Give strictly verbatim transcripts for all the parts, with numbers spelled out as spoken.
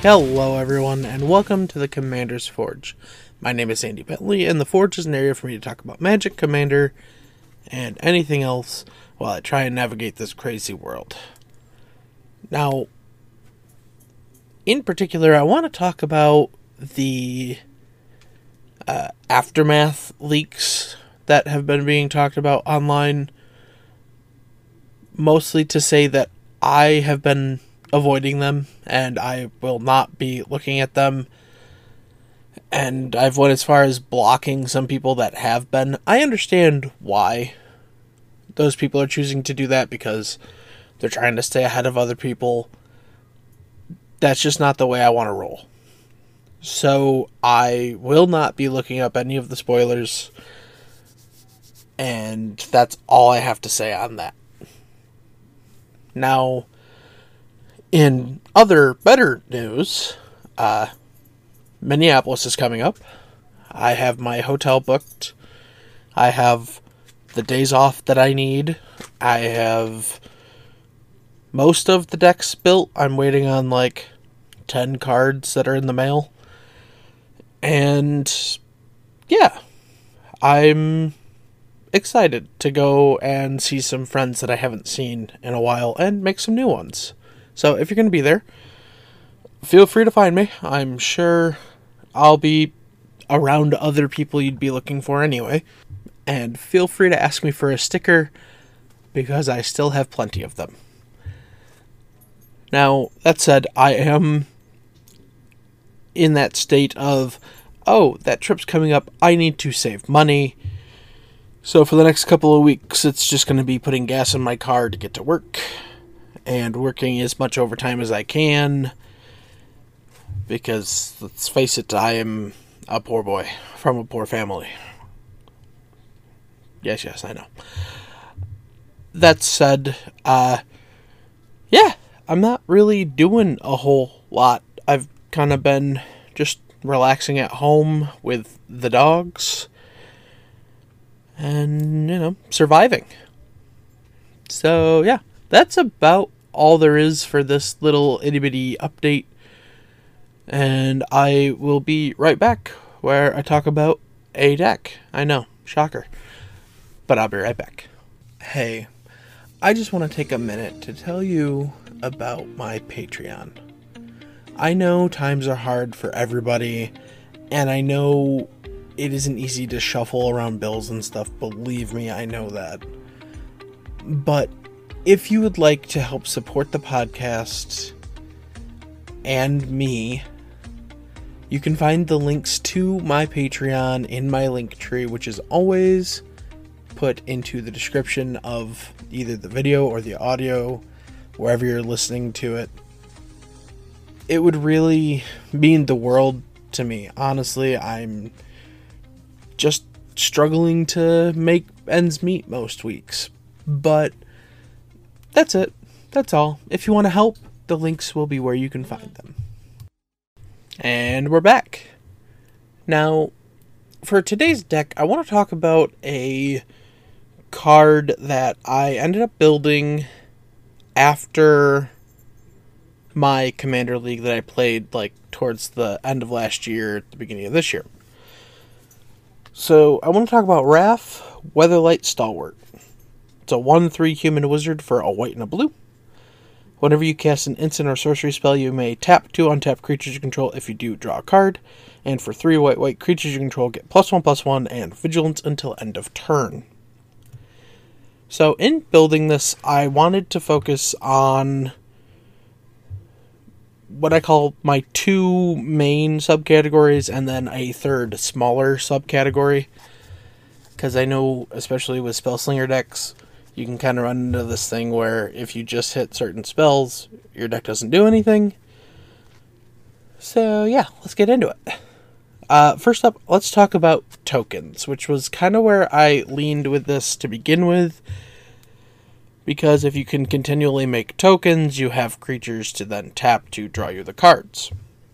Hello everyone, and welcome to the Commander's Forge. My name is Andy Bentley, and the Forge is an area for me to talk about Magic, Commander, and anything else while I try and navigate this crazy world. Now, in particular, I want to talk about the uh, Aftermath leaks that have been being talked about online, mostly to say that I have been avoiding them, and I will not be looking at them, and I've went as far as blocking some people that have been. I understand why those people are choosing to do that, because they're trying to stay ahead of other people. That's just not the way I want to roll. So I will not be looking up any of the spoilers, and that's all I have to say on that. Now, in other better news, uh, Minneapolis is coming up. I have my hotel booked. I have the days off that I need. I have most of the decks built. I'm waiting on like ten cards that are in the mail. And yeah, I'm excited to go and see some friends that I haven't seen in a while and make some new ones. So if you're going to be there, feel free to find me. I'm sure I'll be around other people you'd be looking for anyway. And feel free to ask me for a sticker, because I still have plenty of them. Now, that said, I am in that state of, oh, that trip's coming up, I need to save money. So for the next couple of weeks, it's just going to be putting gas in my car to get to work, and working as much overtime as I can, because, let's face it, I am a poor boy from a poor family. Yes, yes, I know. That said, uh, yeah, I'm not really doing a whole lot. I've kind of been just relaxing at home with the dogs, and, you know, surviving. So, yeah, that's about all there is for this little itty-bitty update. And I will be right back where I talk about a deck. I know, shocker. But I'll be right back. Hey, I just want to take a minute to tell you about my Patreon. I know times are hard for everybody, and I know it isn't easy to shuffle around bills and stuff. Believe me, I know that. But if you would like to help support the podcast and me, you can find the links to my Patreon in my link tree, which is always put into the description of either the video or the audio, wherever you're listening to it. It would really mean the world to me. Honestly, I'm just struggling to make ends meet most weeks. But that's it. That's all. If you want to help, the links will be where you can find them. And we're back. Now, for today's deck, I want to talk about a card that I ended up building after my Commander League that I played like towards the end of last year, at the beginning of this year. So, I want to talk about Wrath, Weatherlight Stalwart. It's a one three human wizard for a white and a blue. Whenever you cast an instant or sorcery spell, you may tap two untap creatures you control. If you do, draw a card. And for three white white creatures you control, get plus one plus one and vigilance until end of turn. So in building this, I wanted to focus on what I call my two main subcategories and then a third smaller subcategory. Because I know, especially with Spellslinger decks, you can kind of run into this thing where if you just hit certain spells, your deck doesn't do anything. So yeah, let's get into it. Uh, first up, let's talk about tokens, which was kind of where I leaned with this to begin with. Because if you can continually make tokens, you have creatures to then tap to draw you the cards.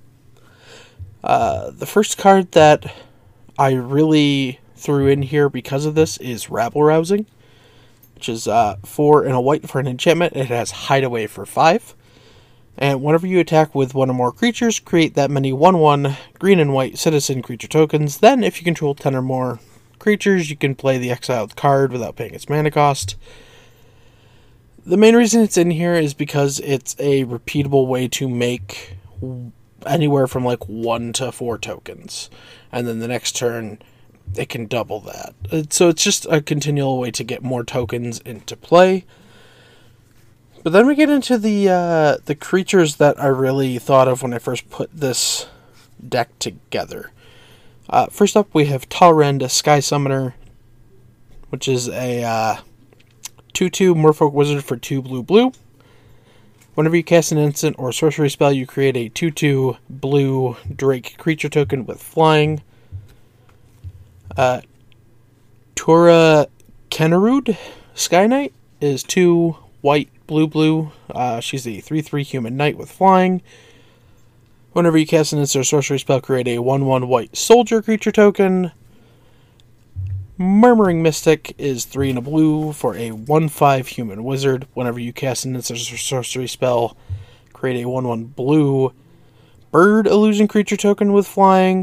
Uh, the first card that I really threw in here because of this is Rabble Rousing, which is uh, four and a white for an enchantment. It has Hideaway for five. And whenever you attack with one or more creatures, create that many one one green and white citizen creature tokens. Then, if you control ten or more creatures, you can play the exiled card without paying its mana cost. The main reason it's in here is because it's a repeatable way to make anywhere from like one to four tokens. And then the next turn, it can double that. So it's just a continual way to get more tokens into play. But then we get into the uh, the creatures that I really thought of when I first put this deck together. Uh, first up, we have Talrend, a Sky Summoner, which is a uh, two two Merfolk Wizard for two blue blue. Whenever you cast an instant or sorcery spell, you create a two two blue Drake creature token with flying. Uh, Tura Kennerud, Sky Knight, is two white blue blue. Uh, she's a three three human knight with flying. Whenever you cast an instant or sorcery spell, create a one one white soldier creature token. Murmuring Mystic is three and a blue for a one five human wizard. Whenever you cast an instant or sorcery spell, create a one one blue bird illusion creature token with flying.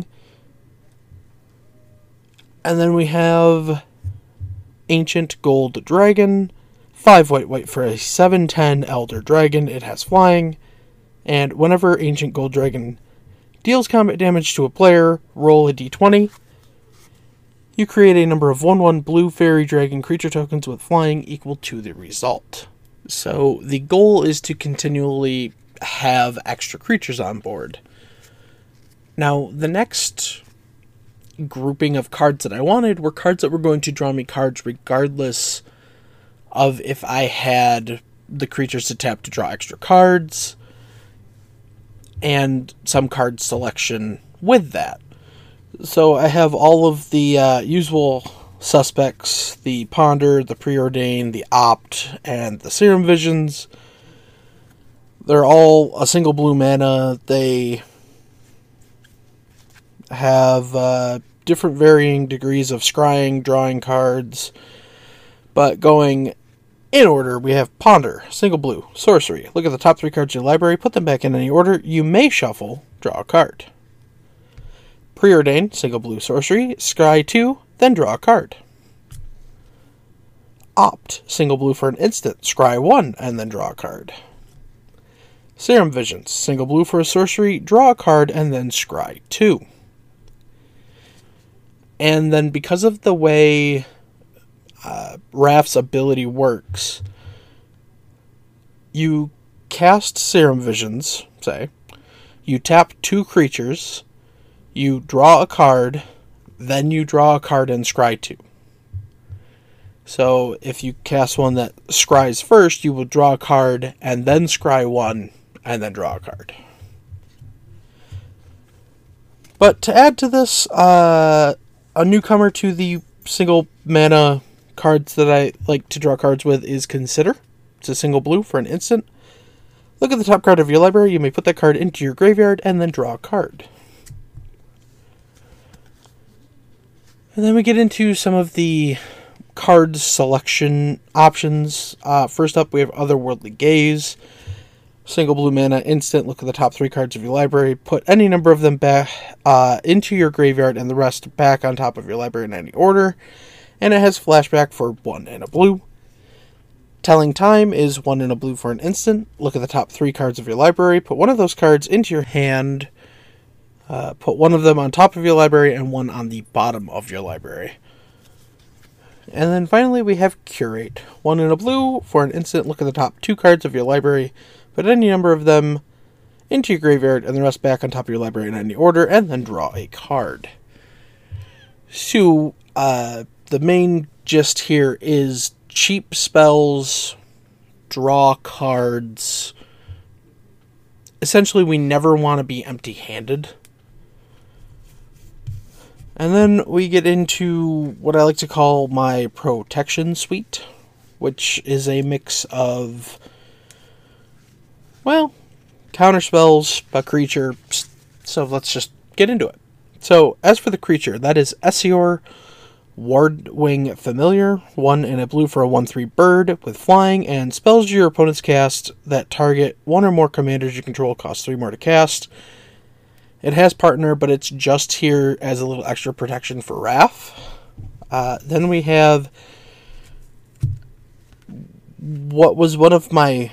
And then we have Ancient Gold Dragon, five white white for a seven ten Elder Dragon. It has flying. And whenever Ancient Gold Dragon deals combat damage to a player, roll a d twenty. You create a number of one one blue fairy dragon creature tokens with flying equal to the result. So the goal is to continually have extra creatures on board. Now, the next grouping of cards that I wanted were cards that were going to draw me cards regardless of if I had the creatures to tap to draw extra cards, and some card selection with that. So I have all of the uh, usual suspects, the Ponder, the Preordain, the Opt, and the Serum Visions. They're all a single blue mana. They have uh, different varying degrees of scrying, drawing cards, but going in order, we have Ponder, single blue, sorcery. Look at the top three cards in your library, put them back in any order. You may shuffle, draw a card. Preordain, single blue, sorcery. Scry two, then draw a card. Opt, single blue for an instant. Scry one, and then draw a card. Serum Visions, single blue for a sorcery. Draw a card, and then scry two. And then because of the way Uh, Raph's ability works, you cast Serum Visions, say, you tap two creatures, you draw a card, then you draw a card and scry two. So if you cast one that scries first, you will draw a card and then scry one and then draw a card. But to add to this, uh, a newcomer to the single mana cards that I like to draw cards with is Consider. It's a single blue for an instant. Look at the top card of your library. You may put that card into your graveyard and then draw a card. And then we get into some of the card selection options. Uh, first up, we have Otherworldly Gaze. Single blue mana, instant. Look at the top three cards of your library. Put any number of them back uh, into your graveyard and the rest back on top of your library in any order. And it has flashback for one and a blue. Telling Time is one and a blue for an instant. Look at the top three cards of your library. Put one of those cards into your hand. Uh, put one of them on top of your library and one on the bottom of your library. And then finally we have Curate. One and a blue for an instant. Look at the top two cards of your library. Put any number of them into your graveyard and the rest back on top of your library in any order. And then draw a card. So, uh... the main gist here is cheap spells, draw cards. Essentially, we never want to be empty-handed. And then we get into what I like to call my protection suite, which is a mix of, well, counter spells, a creature. So let's just get into it. So, as for the creature, that is Essior, Wardwing Familiar, one and a blue for a one three bird with flying, and spells your opponent's cast that target one or more commanders you control cost three more to cast. It has partner, but it's just here as a little extra protection for Wrath. Uh, then we have what was one of my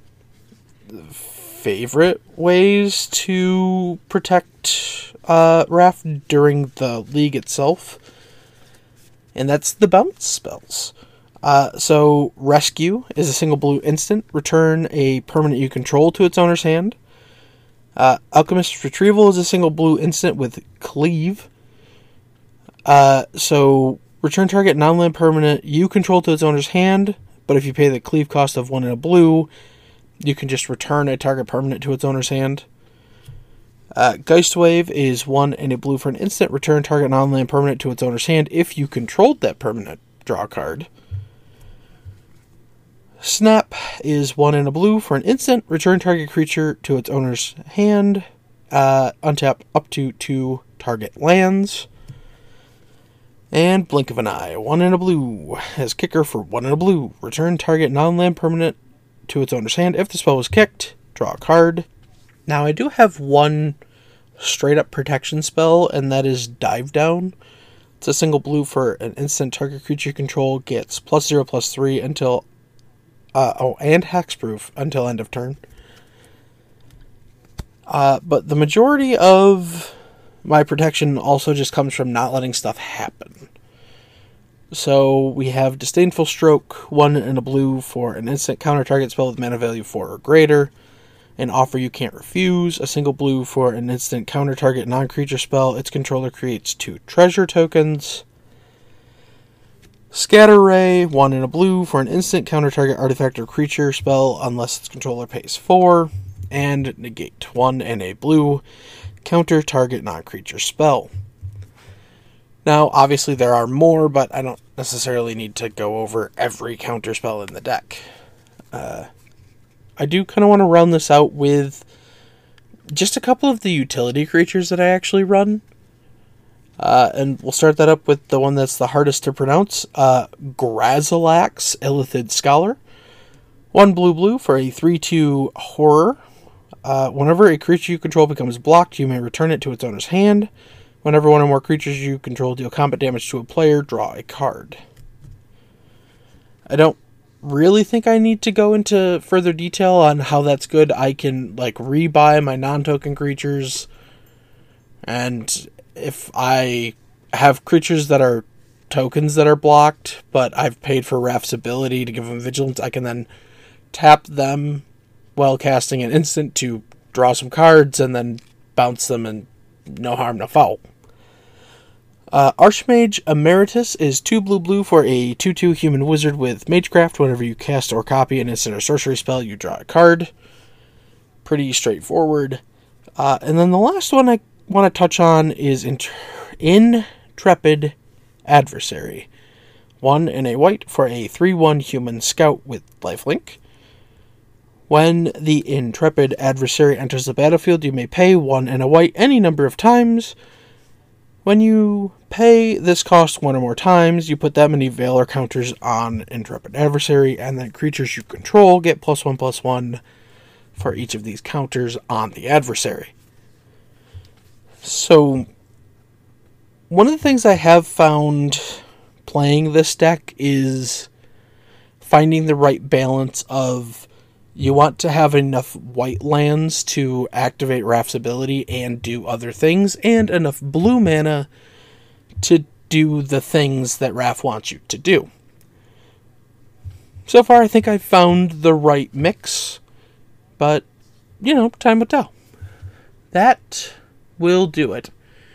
favorite ways to protect uh, Wrath during the league itself, and that's the bounce spells. Uh, so, Rescue is a single blue instant. Return a permanent you control to its owner's hand. Uh, Alchemist's Retrieval is a single blue instant with Cleave. Uh, so, return target non-land permanent you control to its owner's hand, but if you pay the Cleave cost of one and a blue, you can just return a target permanent to its owner's hand. Uh, Geistwave is one and a blue for an instant. Return target non-land permanent to its owner's hand. If you controlled that permanent, draw a card. Snap is one and a blue for an instant. Return target creature to its owner's hand. Uh, untap up to two target lands. And Blink of an Eye, one and a blue. As kicker for one and a blue. Return target non-land permanent to its owner's hand. If the spell was kicked, draw a card. Now, I do have one straight-up protection spell, and that is Dive Down. It's a single blue for an instant. Target creature you control gets plus zero, plus three until... Uh, oh, and Hexproof until end of turn. Uh, but the majority of my protection also just comes from not letting stuff happen. So we have Disdainful Stroke, one and a blue for an instant counter target spell with mana value four or greater. An offer you can't refuse, a single blue for an instant counter target non-creature spell. Its controller creates two treasure tokens. Scatter Ray, one and a blue for an instant counter target artifact or creature spell unless its controller pays four. And Negate, one and a blue counter target non-creature spell. Now, obviously there are more, but I don't necessarily need to go over every counter spell in the deck. Uh... I do kind of want to round this out with just a couple of the utility creatures that I actually run. Uh, and we'll start that up with the one that's the hardest to pronounce. Uh, Grazilax, Illithid Scholar. One blue blue for a three two horror. Uh, whenever a creature you control becomes blocked, you may return it to its owner's hand. Whenever one or more creatures you control deal combat damage to a player, draw a card. I don't really think I need to go into further detail on how that's good. I can like rebuy my non-token creatures, and if I have creatures that are tokens that are blocked, but I've paid for Wrath's ability to give them vigilance, I can then tap them while casting an instant to draw some cards and then bounce them, and no harm, no foul. Uh, Archmage Emeritus is two blue blue for a two two human wizard with Magecraft. Whenever you cast or copy an instant or sorcery spell, you draw a card. Pretty straightforward. Uh, and then the last one I want to touch on is Int- Intrepid Adversary. One and a white for a three one human scout with lifelink. When the Intrepid Adversary enters the battlefield, you may pay one and a white any number of times. When you pay this cost one or more times, you put that many Valor counters on Intrepid Adversary, and then creatures you control get plus one plus one for each of these counters on the adversary. So, one of the things I have found playing this deck is finding the right balance of you want to have enough white lands to activate Wrath's ability and do other things, and enough blue mana to do the things that Wrath wants you to do. So far, I think I've found the right mix, but, you know, time will tell. That will do it.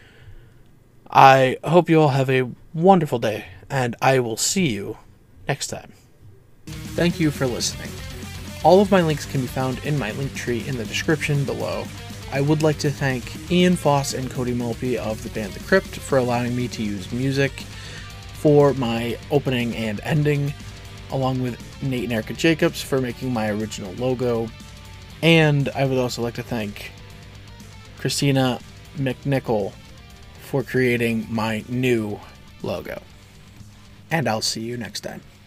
I hope you all have a wonderful day, and I will see you next time. Thank you for listening. All of my links can be found in my link tree in the description below. I would like to thank Ian Foss and Cody Mulpey of the band The Crypt for allowing me to use music for my opening and ending, along with Nate and Erica Jacobs for making my original logo. And I would also like to thank Christina McNichol for creating my new logo. and I'll see you next time.